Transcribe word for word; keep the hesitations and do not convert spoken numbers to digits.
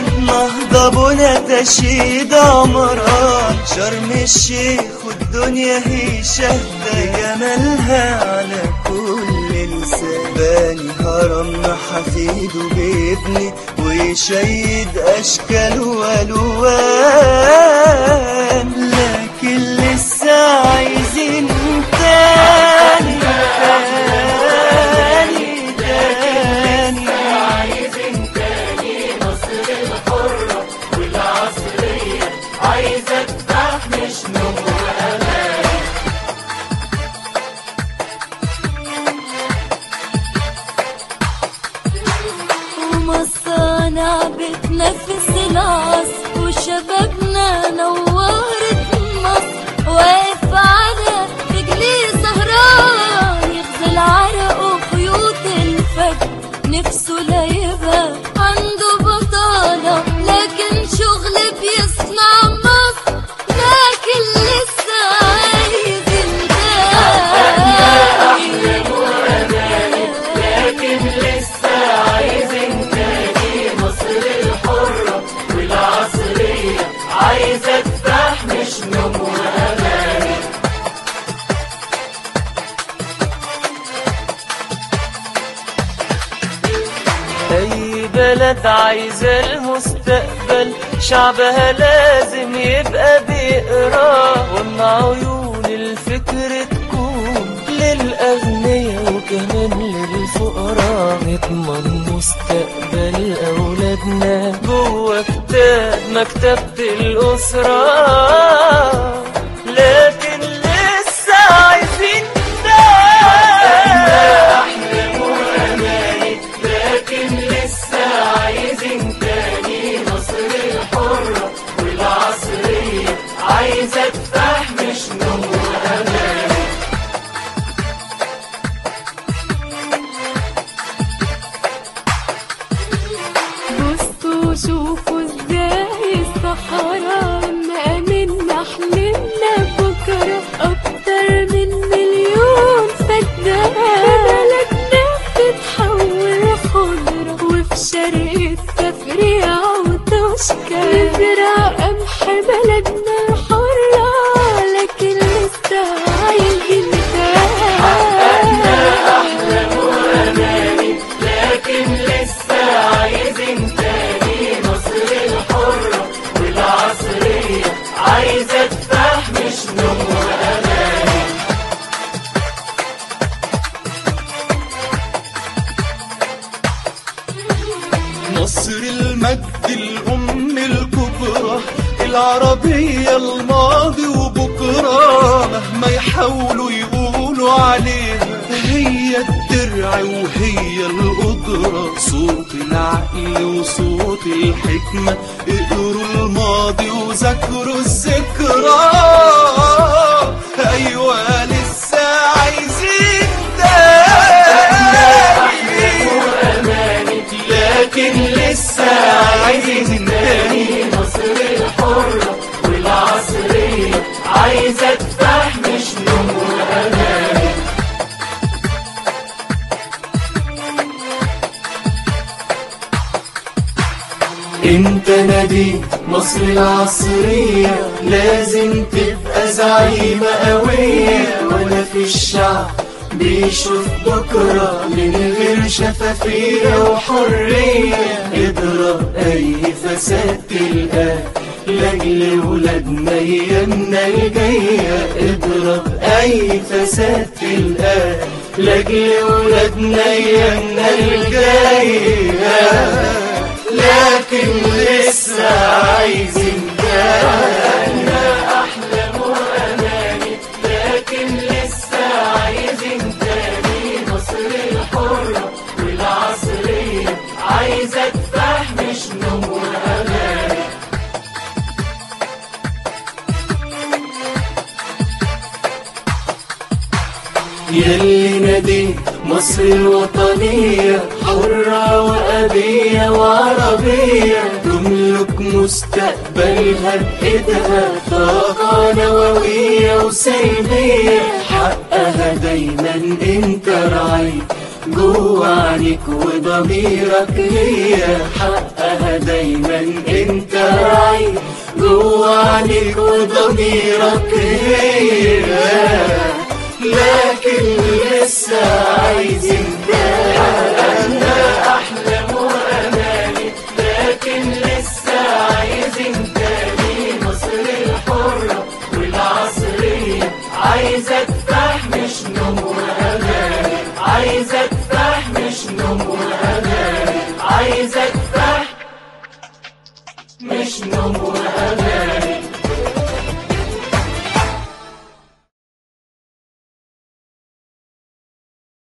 نهضة بنا تشييد عمران، شرم الشيخ والدنيا هي شهدة جمالها على كل لسان. باني هرمنا حفيده بيبني ويشيد أشكال والوان، لكن لسه عايزين تاني تاني تاني عايزين تاني مصر الحرة والعصرية، عايزة تحمش نوم وأمان. ومصانع بتنفس العصر وشبابنا نورت مصر، واقف على رجليه سهران يغزل عرقه خيوط الفجر، نفسه لا يبقى عنده بطالة لكن شغل بيصنع مصر، لكن لسه عايز أحلام وأماني، لكن لسه عايزين تاني مصر الحرة والعصرية، عايزة تفحمش نوم وأماني. أي بلد عايزة المستقبل شعبها لازم يبقى بيقرا، وإن عيون الفكر تكون للأغنياء وكمان للفقراء، نضمن مستقبل أولادنا جوه كتاب مكتبة الأسرة، لكن لسه عايزين أحلام وأماني، لكن لسه عايزين تاني مصر الحرة والعصرية، عايزة تفحمش نوم وأماني. بصوا شوفوا ازاي الصحراء مأمنا حلمنا بكرة أكتر من مليون فدان، بلدنا بتتحول خضرة وفي شرق التفريع وتشكى، نزرع قمح بلدنا الحرة لكن لسه عايزين أحلام وأماني، لكن لسه عايزين تاني مصر الحرة والعصرية، عايزة تفحمش نوم وأماني. مصر المجد الأم الكبرى العربية، الماضي وبكرة مهما يحاولوا يقولوا عليها، هي الدرع وهي القدرة، صوت العقل وصوت الحكمة، اقروا الماضي وذاكروا الذكرى. أيوة لسه عايزين وأماني، لكن لسه عايزين تاني مصر الحرة والعصرية، عايزة تفحمش نوم وأماني. انت نادي مصر العصرية، لازم تبقى زعيمة قوية، ولا في الشعب بيشوف بكرة من غير شفافية وحرية. اضرب اي فساد تلقاه لاجل ولادنا ايامنا الجاية، اضرب اي فساد تلقاه لاجل ولادنا ايامنا الجاية، لكن لسه عايزين تاني. أحلام وأماني، لكن لسه عايزين تاني مصر الحرة والعصرية، عايزة تفحمش نوم وأماني. يلي نادي مصر الوطنية، حرة وأبية وعربية، تملك مستقبلها بإيدها، طاقة نووية وسلمية، حقها دايما انت راعي جوا عينيك وضميرك هي حقها دايما انت راعي، جوا عينيك وضميرك هي، لكن لسه عايزين تاني